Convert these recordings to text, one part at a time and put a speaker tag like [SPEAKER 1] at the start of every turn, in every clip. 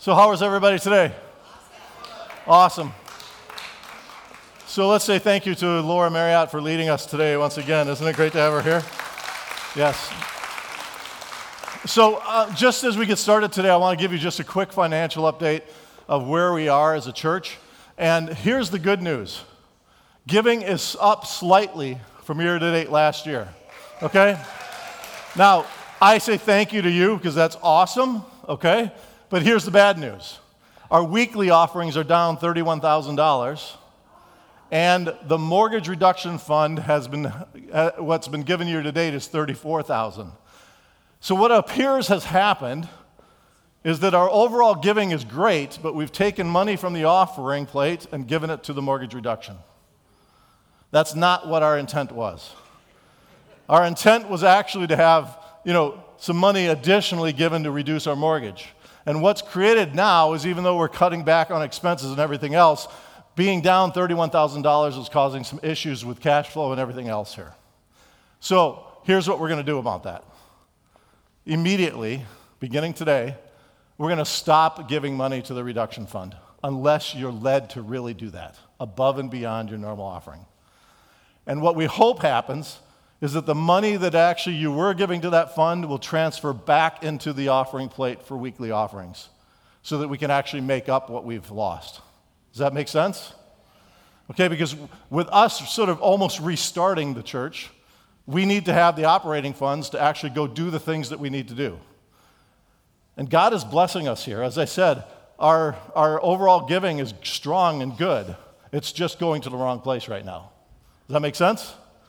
[SPEAKER 1] So how is everybody today? Awesome. So let's say thank you to Laura Marriott for leading us today once again. Isn't it great to have her here? Yes. So just as we get started today, I want to give you just a quick financial update of where we are as a church. And here's the good news. Giving is up slightly from year to date last year. Okay? Now, I say thank you to you because that's awesome. Okay? But here's the bad news. Our weekly offerings are down $31,000, and the mortgage reduction fund has been, what's been given year to date is $34,000. So what appears has happened is that our overall giving is great, but we've taken money from the offering plate and given it to the mortgage reduction. That's not what our intent was. Our intent was actually to have, some money additionally given to reduce our mortgage. And what's created now is, even though we're cutting back on expenses and everything else, being down $31,000 is causing some issues with cash flow and everything else here. So here's what we're going to do about that. Immediately, beginning today, we're going to stop giving money to the reduction fund unless you're led to really do that, above and beyond your normal offering. And what we hope happens is that the money that actually you were giving to that fund will transfer back into the offering plate for weekly offerings so that we can actually make up what we've lost. Does that make sense? Okay, because with us sort of almost restarting the church, we need to have the operating funds to actually go do the things that we need to do. And God is blessing us here. As I said, our overall giving is strong and good. It's just going to the wrong place right now. Does that make sense?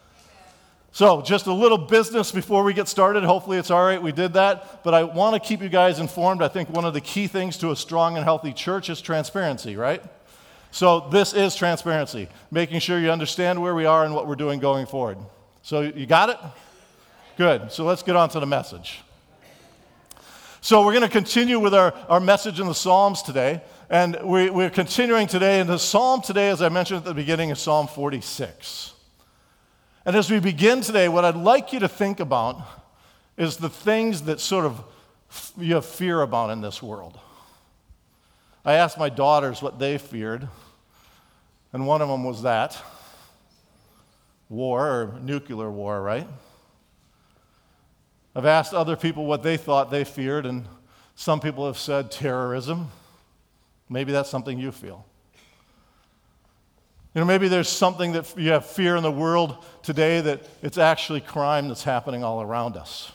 [SPEAKER 1] So just a little business before we get started. Hopefully it's all right, we did that. But I want to keep you guys informed. I think one of the key things to a strong and healthy church is transparency, right? So this is transparency, making sure you understand where we are and what we're doing going forward. So you got it? Good. So let's get on to the message. So we're going to continue with our message in the Psalms today. And we're continuing today. And the Psalm today, as I mentioned at the beginning, is Psalm 46. And as we begin today, what I'd like you to think about is the things that sort of you have fear about in this world. I asked my daughters what they feared, and one of them was that. War, or nuclear war, right? I've asked other people what they thought they feared, and some people have said terrorism. Maybe that's something you feel. Maybe there's something that you have fear in the world today that it's actually crime that's happening all around us.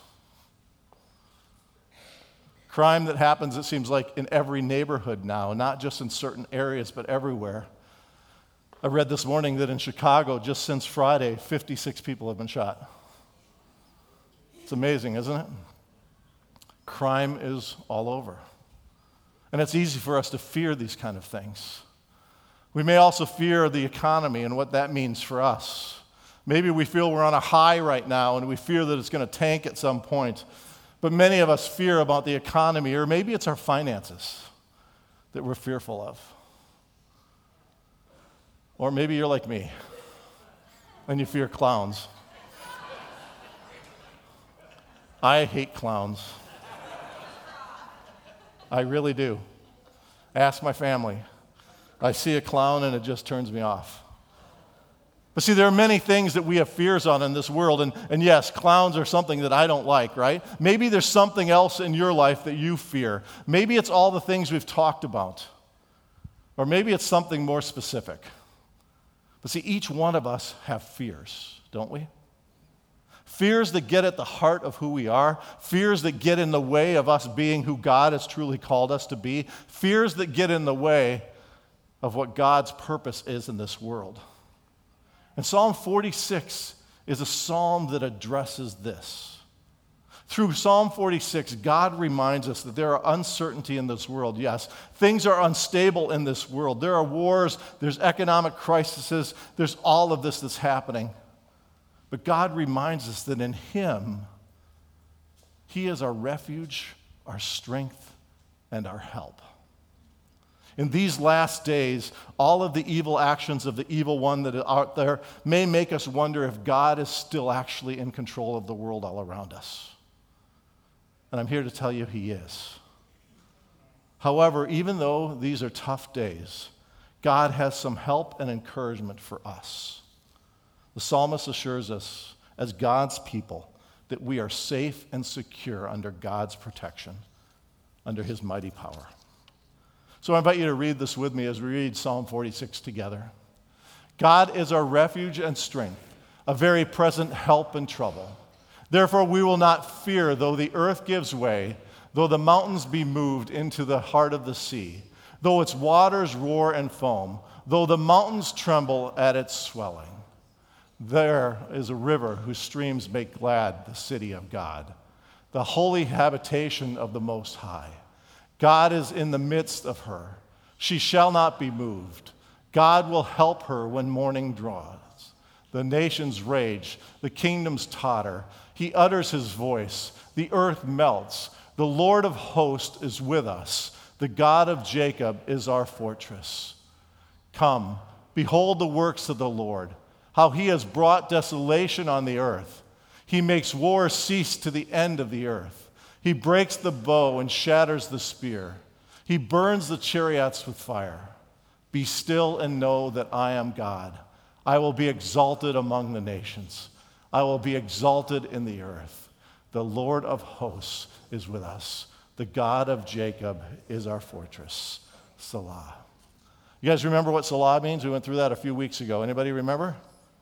[SPEAKER 1] Crime that happens, it seems like, in every neighborhood now, not just in certain areas, but everywhere. I read this morning that in Chicago, just since Friday, 56 people have been shot. It's amazing, isn't it? Crime is all over. And it's easy for us to fear these kind of things. We may also fear the economy and what that means for us. Maybe we feel we're on a high right now and we fear that it's going to tank at some point. But many of us fear about the economy, or maybe it's our finances that we're fearful of. Or maybe you're like me and you fear clowns. I hate clowns. I really do. Ask my family. I see a clown and it just turns me off. But see, there are many things that we have fears on in this world. And yes, clowns are something that I don't like, right? Maybe there's something else in your life that you fear. Maybe it's all the things we've talked about. Or maybe it's something more specific. But see, each one of us have fears, don't we? Fears that get at the heart of who we are. Fears that get in the way of us being who God has truly called us to be. Fears that get in the way of what God's purpose is in this world. And Psalm 46 is a psalm that addresses this. Through Psalm 46, God reminds us that there are uncertainty in this world. Yes, things are unstable in this world. There are wars, there's economic crises, there's all of this that's happening. But God reminds us that in Him, He is our refuge, our strength, and our help. In these last days, all of the evil actions of the evil one that are out there may make us wonder if God is still actually in control of the world all around us. And I'm here to tell you He is. However, even though these are tough days, God has some help and encouragement for us. The psalmist assures us, as God's people, that we are safe and secure under God's protection, under his mighty power. So I invite you to read this with me as we read Psalm 46 together. God is our refuge and strength, a very present help in trouble. Therefore we will not fear, though the earth gives way, though the mountains be moved into the heart of the sea, though its waters roar and foam, though the mountains tremble at its swelling. There is a river whose streams make glad the city of God, the holy habitation of the Most High. God is in the midst of her. She shall not be moved. God will help her when morning draws. The nations rage, the kingdoms totter. He utters his voice. The earth melts. The Lord of hosts is with us. The God of Jacob is our fortress. Come, behold the works of the Lord, how he has brought desolation on the earth. He makes war cease to the end of the earth. He breaks the bow and shatters the spear. He burns the chariots with fire. Be still and know that I am God. I will be exalted among the nations. I will be exalted in the earth. The Lord of hosts is with us. The God of Jacob is our fortress. Selah. You guys remember what Selah means? We went through that a few weeks ago. Anybody remember?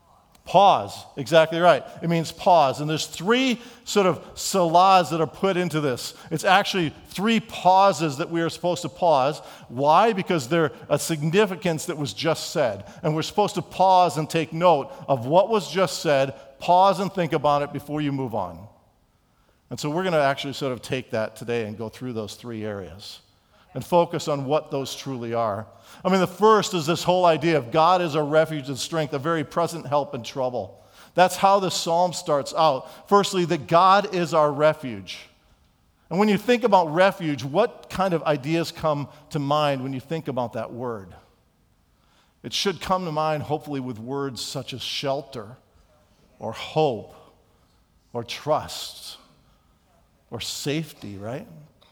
[SPEAKER 1] Pause. Exactly right. It means pause. And there's three sort of selahs that are put into this. It's actually three pauses that we are supposed to pause. Why? Because they're a significance that was just said. And we're supposed to pause and take note of what was just said, pause and think about it before you move on. And so we're going to actually sort of take that today and go through those three areas and focus on what those truly are. I mean, the first is this whole idea of God is our refuge and strength, a very present help in trouble. That's how the psalm starts out. Firstly, that God is our refuge. And when you think about refuge, what kind of ideas come to mind when you think about that word? It should come to mind, hopefully, with words such as shelter, or hope, or trust, or safety, right?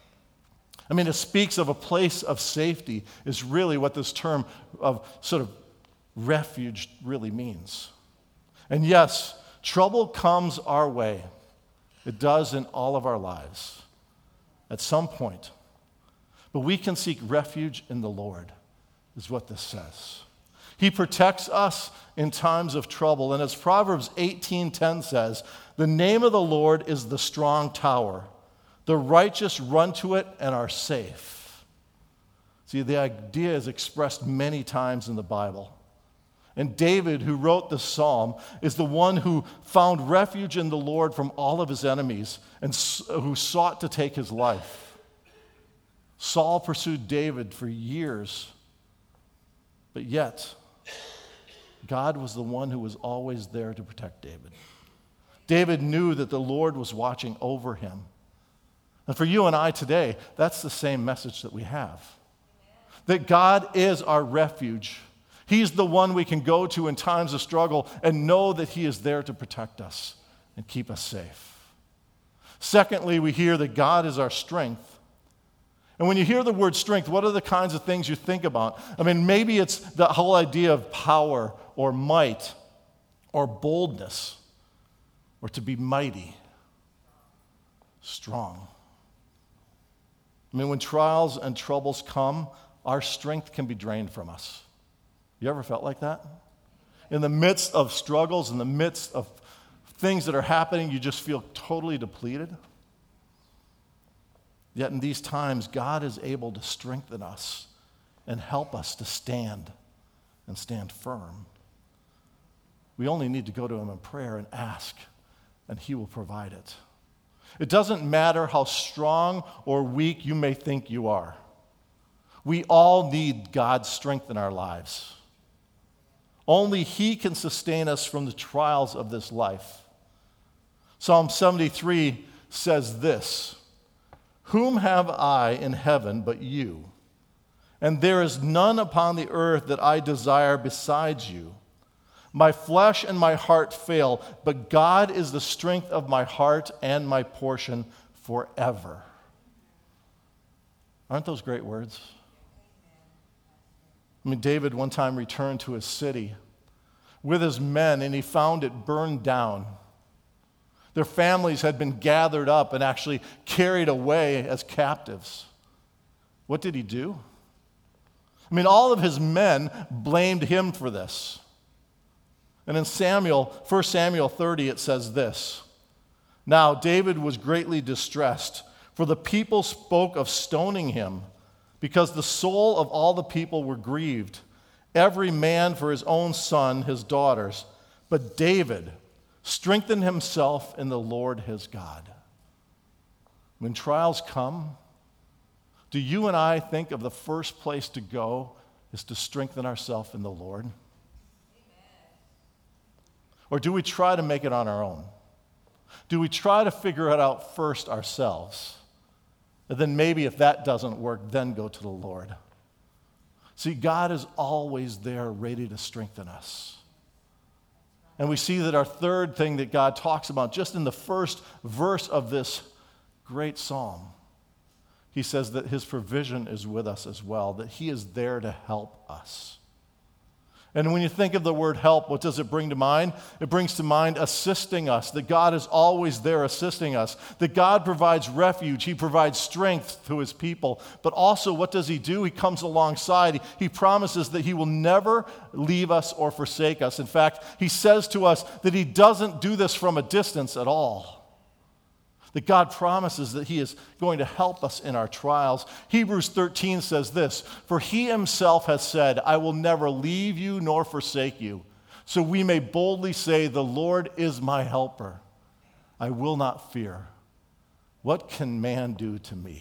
[SPEAKER 1] I mean, it speaks of a place of safety is really what this term of sort of refuge really means. And yes, trouble comes our way. It does in all of our lives at some point. But we can seek refuge in the Lord, is what this says. He protects us in times of trouble. And as Proverbs 18:10 says, the name of the Lord is the strong tower. The righteous run to it and are safe. See, the idea is expressed many times in the Bible. And David, who wrote the psalm, is the one who found refuge in the Lord from all of his enemies and who sought to take his life. Saul pursued David for years, but yet God was the one who was always there to protect David. David knew that the Lord was watching over him. And for you and I today, that's the same message that we have. That God is our refuge. He's the one we can go to in times of struggle and know that he is there to protect us and keep us safe. Secondly, we hear that God is our strength. And when you hear the word strength, what are the kinds of things you think about? I mean, maybe it's the whole idea of power or might or boldness or to be mighty, strong. I mean, when trials and troubles come, our strength can be drained from us. You ever felt like that? In the midst of struggles, in the midst of things that are happening, you just feel totally depleted. Yet in these times, God is able to strengthen us and help us to stand and stand firm. We only need to go to him in prayer and ask, and he will provide it. It doesn't matter how strong or weak you may think you are. We all need God's strength in our lives. Only he can sustain us from the trials of this life. Psalm 73 says this, "Whom have I in heaven but you? And there is none upon the earth that I desire besides you. My flesh and my heart fail, but God is the strength of my heart and my portion forever." Aren't those great words? I mean, David one time returned to his city with his men, and he found it burned down. Their families had been gathered up and actually carried away as captives. What did he do? I mean, all of his men blamed him for this. And in 1 Samuel 30, it says this: "Now David was greatly distressed, for the people spoke of stoning him, because the soul of all the people were grieved, every man for his own son, his daughters. But David strengthened himself in the Lord his God." When trials come, do you and I think of the first place to go is to strengthen ourselves in the Lord? Amen. Or do we try to make it on our own? Do we try to figure it out first ourselves? And then maybe if that doesn't work, then go to the Lord. See, God is always there ready to strengthen us. And we see that our third thing that God talks about just in the first verse of this great psalm, he says that his provision is with us as well, that he is there to help us. And when you think of the word help, what does it bring to mind? It brings to mind assisting us, that God is always there assisting us, that God provides refuge, he provides strength to his people. But also, what does he do? He comes alongside. He promises that he will never leave us or forsake us. In fact, he says to us that he doesn't do this from a distance at all. That God promises that he is going to help us in our trials. Hebrews 13 says this: "For he himself has said, I will never leave you nor forsake you. So we may boldly say, the Lord is my helper. I will not fear. What can man do to me?"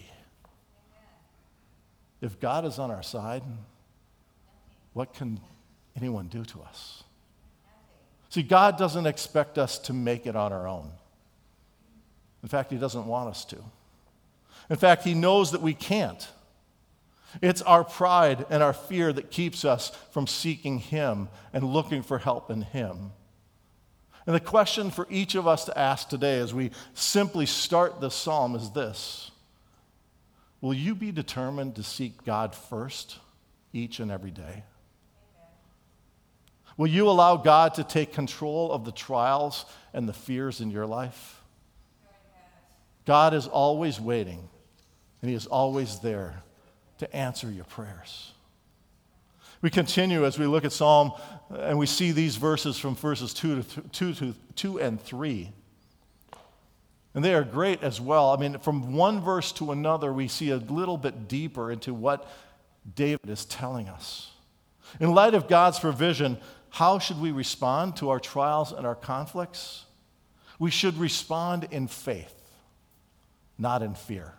[SPEAKER 1] If God is on our side, what can anyone do to us? See, God doesn't expect us to make it on our own. In fact, he doesn't want us to. In fact, he knows that we can't. It's our pride and our fear that keeps us from seeking him and looking for help in him. And the question for each of us to ask today as we simply start this psalm is this: will you be determined to seek God first each and every day? Will you allow God to take control of the trials and the fears in your life? God is always waiting, and he is always there to answer your prayers. We continue as we look at Psalm, and we see these verses from verses 2 and 3. And they are great as well. I mean, from one verse to another, we see a little bit deeper into what David is telling us. In light of God's provision, how should we respond to our trials and our conflicts? We should respond in faith, not in fear.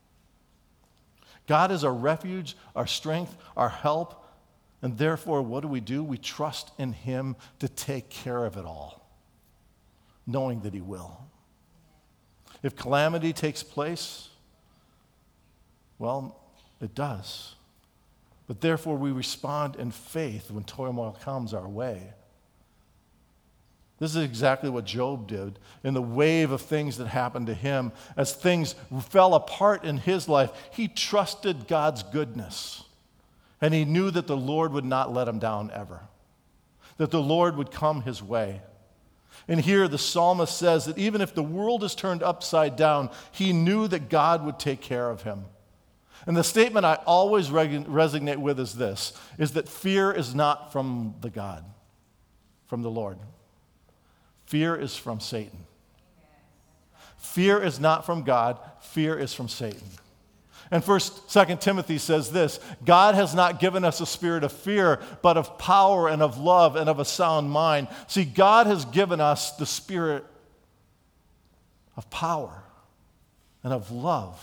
[SPEAKER 1] God is our refuge, our strength, our help, and therefore, what do? We trust in him to take care of it all, knowing that he will. If calamity takes place, well, it does. But therefore, we respond in faith when turmoil comes our way. This is exactly what Job did in the wave of things that happened to him. As things fell apart in his life, he trusted God's goodness. And he knew that the Lord would not let him down ever, that the Lord would come his way. And here the psalmist says that even if the world is turned upside down, he knew that God would take care of him. And the statement I always resonate with is this, is that fear is not from the Lord. Fear is from Satan. Fear is not from God. Fear is from Satan. And 2 Timothy says this: God has not given us a spirit of fear, but of power and of love and of a sound mind. See, God has given us the spirit of power and of love.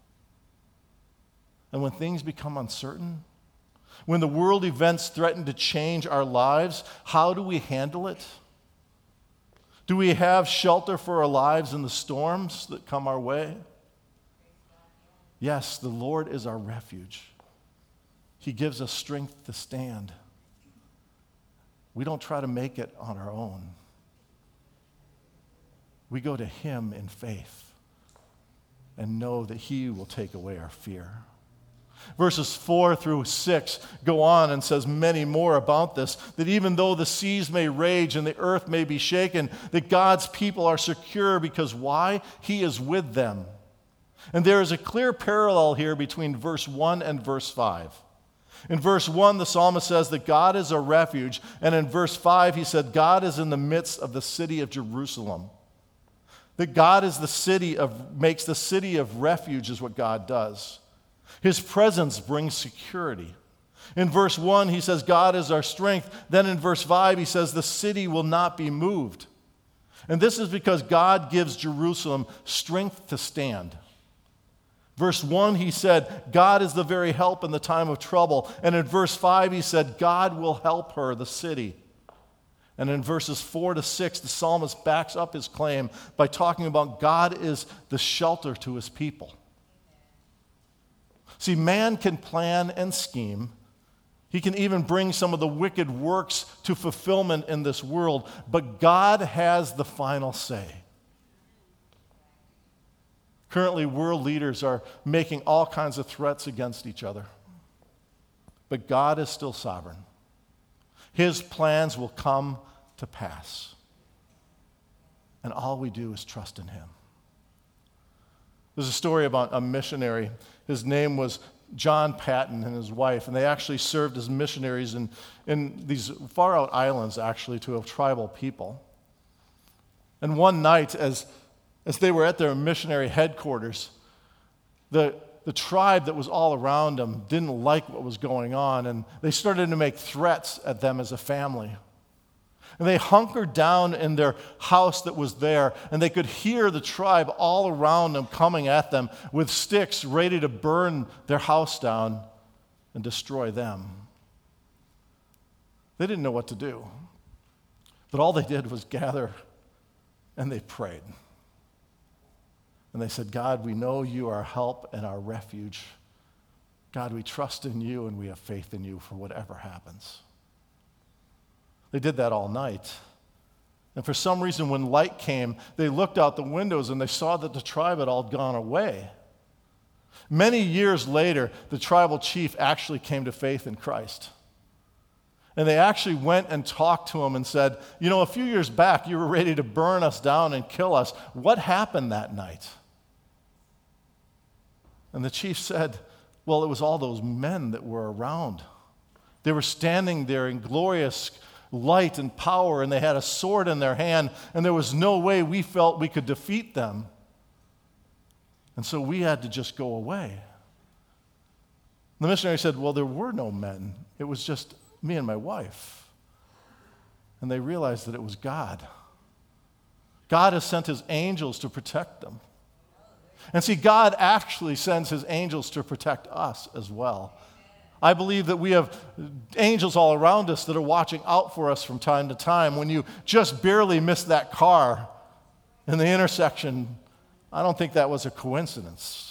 [SPEAKER 1] And when things become uncertain, when the world events threaten to change our lives, how do we handle it? Do we have shelter for our lives in the storms that come our way? Yes, the Lord is our refuge. He gives us strength to stand. We don't try to make it on our own. We go to him in faith and know that he will take away our fear. Verses 4 through 6 go on and says many more about this, that even though the seas may rage and the earth may be shaken, that God's people are secure because why? He is with them. And there is a clear parallel here between verse 1 and verse 5. In verse 1, the psalmist says that God is a refuge, and in verse 5, he said God is in the midst of the city of Jerusalem. That God is makes the city of refuge is what God does. His presence brings security. In verse 1, he says, God is our strength. Then in verse 5, he says, the city will not be moved. And this is because God gives Jerusalem strength to stand. Verse 1, he said, God is the very help in the time of trouble. And in verse 5, he said, God will help her, the city. And in verses 4 to 6, the psalmist backs up his claim by talking about God is the shelter to his people. See, man can plan and scheme. He can even bring some of the wicked works to fulfillment in this world, but God has the final say. Currently, world leaders are making all kinds of threats against each other, but God is still sovereign. His plans will come to pass, and all we do is trust in Him. There's a story about a missionary. His name was John Patton and his wife, and they actually served as missionaries in these far-out islands, actually, to a tribal people. And one night, as they were at their missionary headquarters, the tribe that was all around them didn't like what was going on, and they started to make threats at them as a family. And they hunkered down in their house that was there, and they could hear the tribe all around them coming at them with sticks ready to burn their house down and destroy them. They didn't know what to do, but all they did was gather and they prayed. And they said, God, we know you are our help and our refuge. God, we trust in you and we have faith in you for whatever happens. They did that all night. And for some reason, when light came, they looked out the windows and they saw that the tribe had all gone away. Many years later, the tribal chief actually came to faith in Christ. And they actually went and talked to him and said, you know, a few years back, you were ready to burn us down and kill us. What happened that night? And the chief said, well, it was all those men that were around. They were standing there in glorious light and power, and they had a sword in their hand, and there was no way we felt we could defeat them. And so we had to just go away. The missionary said, well, there were no men. It was just me and my wife. And they realized that it was God. God has sent his angels to protect them. And see, God actually sends his angels to protect us as well. I believe that we have angels all around us that are watching out for us from time to time. When you just barely missed that car in the intersection, I don't think that was a coincidence.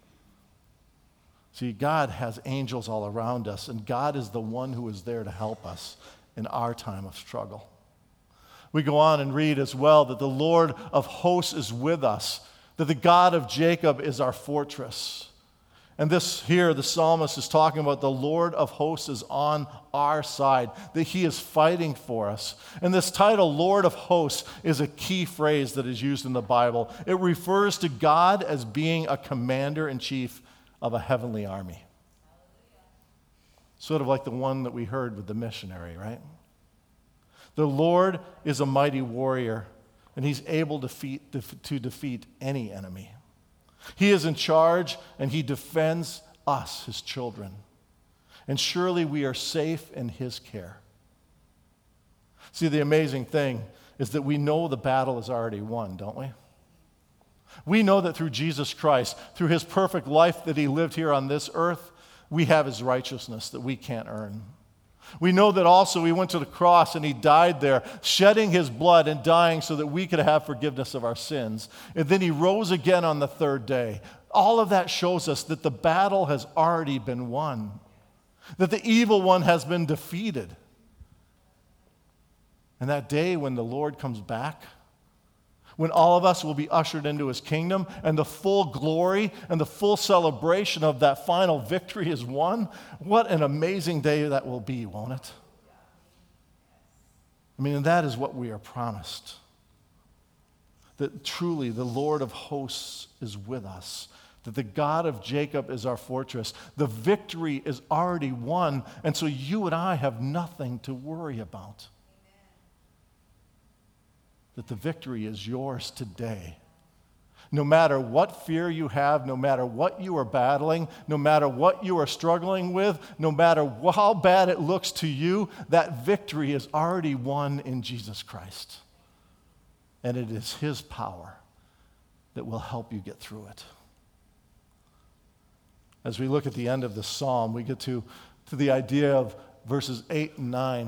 [SPEAKER 1] See, God has angels all around us, and God is the one who is there to help us in our time of struggle. We go on and read as well that the Lord of hosts is with us, that the God of Jacob is our fortress. And this here, the psalmist is talking about the Lord of hosts is on our side, that he is fighting for us. And this title, Lord of hosts, is a key phrase that is used in the Bible. It refers to God as being a commander-in-chief of a heavenly army. Sort of like the one that we heard with the missionary, right? The Lord is a mighty warrior, and he's able to defeat any enemy. He is in charge, and he defends us, his children. And surely we are safe in his care. See, the amazing thing is that we know the battle is already won, don't we? We know that through Jesus Christ, through his perfect life that he lived here on this earth, we have his righteousness that we can't earn. We know that also he went to the cross and he died there, shedding his blood and dying so that we could have forgiveness of our sins. And then he rose again on the third day. All of that shows us that the battle has already been won, that the evil one has been defeated. And that day when the Lord comes back, when all of us will be ushered into his kingdom and the full glory and the full celebration of that final victory is won. What an amazing day that will be, won't it? I mean, and that is what we are promised. That truly the Lord of hosts is with us. That the God of Jacob is our fortress. The victory is already won, and so you and I have nothing to worry about. That the victory is yours today. No matter what fear you have, no matter what you are battling, no matter what you are struggling with, no matter how bad it looks to you, that victory is already won in Jesus Christ. And it is his power that will help you get through it. As we look at the end of the psalm, we get to the idea of verses 8 and 9.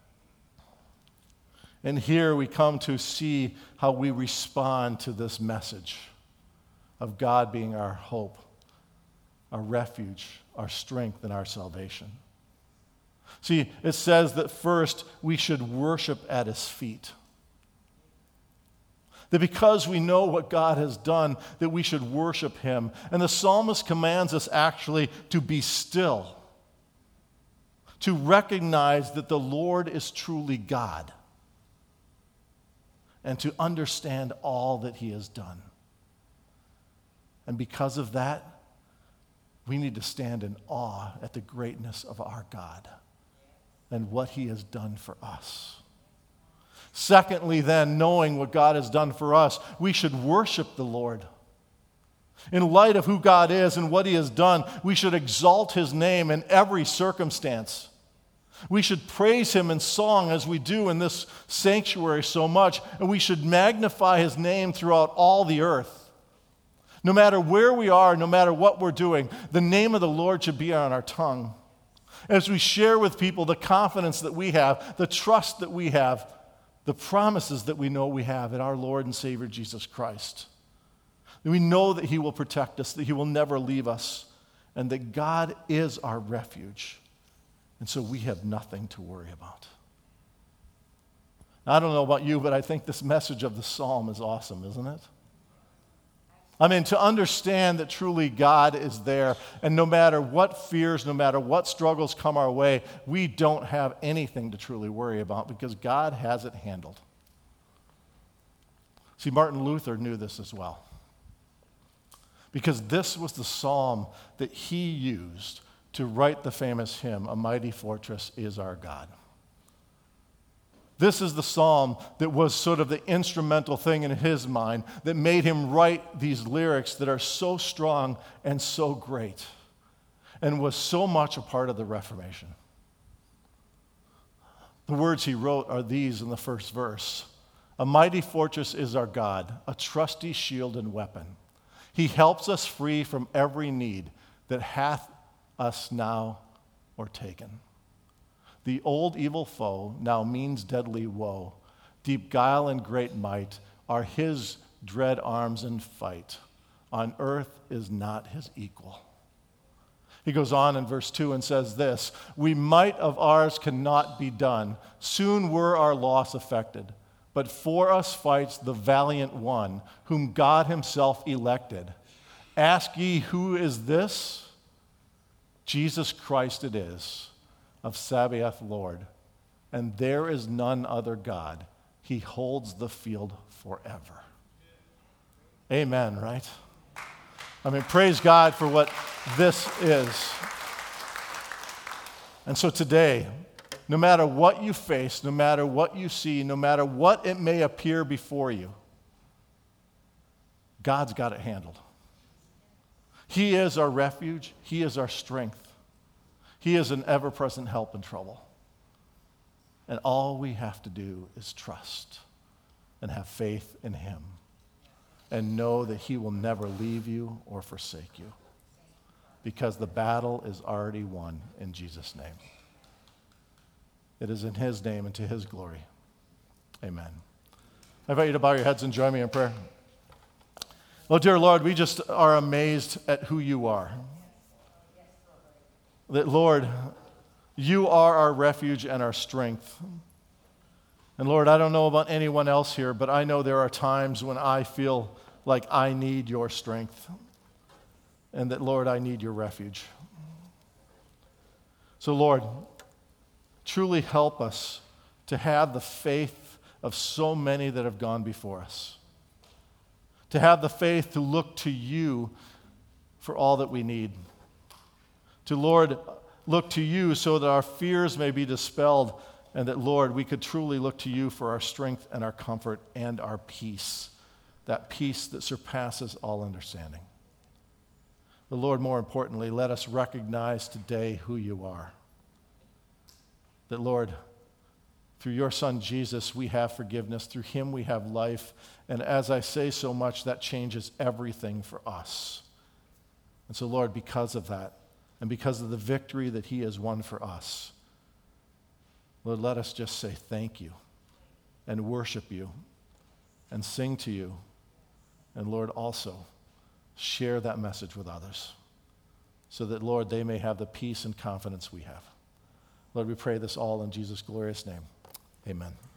[SPEAKER 1] And here we come to see how we respond to this message of God being our hope, our refuge, our strength, and our salvation. See, it says that first we should worship at his feet. That because we know what God has done, that we should worship him. And the psalmist commands us actually to be still, to recognize that the Lord is truly God, and to understand all that he has done. And because of that, we need to stand in awe at the greatness of our God and what he has done for us. Secondly, then, knowing what God has done for us, we should worship the Lord. In light of who God is and what he has done, we should exalt his name in every circumstance. We should praise him in song as we do in this sanctuary so much, and we should magnify his name throughout all the earth. No matter where we are, no matter what we're doing, the name of the Lord should be on our tongue. As we share with people the confidence that we have, the trust that we have, the promises that we know we have in our Lord and Savior Jesus Christ. We know that he will protect us, that he will never leave us, and that God is our refuge. And so we have nothing to worry about. Now, I don't know about you, but I think this message of the psalm is awesome, isn't it? I mean, to understand that truly God is there, and no matter what fears, no matter what struggles come our way, we don't have anything to truly worry about because God has it handled. See, Martin Luther knew this as well, because this was the psalm that he used to write the famous hymn, "A Mighty Fortress is Our God." This is the psalm that was sort of the instrumental thing in his mind that made him write these lyrics that are so strong and so great and was so much a part of the Reformation. The words he wrote are these in the first verse. "A mighty fortress is our God, a trusty shield and weapon. He helps us free from every need that hath us now o'ertaken. The old evil foe now means deadly woe. Deep guile and great might are his dread arms in fight. On earth is not his equal." He goes on in verse 2 and says this, "We might of ours cannot be done. Soon were our loss affected. But for us fights the valiant one, whom God himself elected. Ask ye, who is this? Jesus Christ it is, of Sabaoth Lord, and there is none other God. He holds the field forever." Amen, right? I mean, praise God for what this is. And so today, no matter what you face, no matter what you see, no matter what it may appear before you, God's got it handled. He is our refuge. He is our strength. He is an ever-present help in trouble. And all we have to do is trust and have faith in him and know that he will never leave you or forsake you because the battle is already won in Jesus' name. It is in his name and to his glory. Amen. I invite you to bow your heads and join me in prayer. Well, dear Lord, we just are amazed at who you are. That, Lord, you are our refuge and our strength. And Lord, I don't know about anyone else here, but I know there are times when I feel like I need your strength and that, Lord, I need your refuge. So, Lord, truly help us to have the faith of so many that have gone before us, to have the faith to look to you for all that we need, to, Lord, look to you so that our fears may be dispelled and that, Lord, we could truly look to you for our strength and our comfort and our peace, that peace that surpasses all understanding. But, Lord, more importantly, let us recognize today who you are. That, Lord, through your Son Jesus, we have forgiveness. Through him, we have life. And as I say so much, that changes everything for us. And so, Lord, because of that, and because of the victory that he has won for us, Lord, let us just say thank you and worship you and sing to you. And, Lord, also share that message with others so that, Lord, they may have the peace and confidence we have. Lord, we pray this all in Jesus' glorious name. Amen.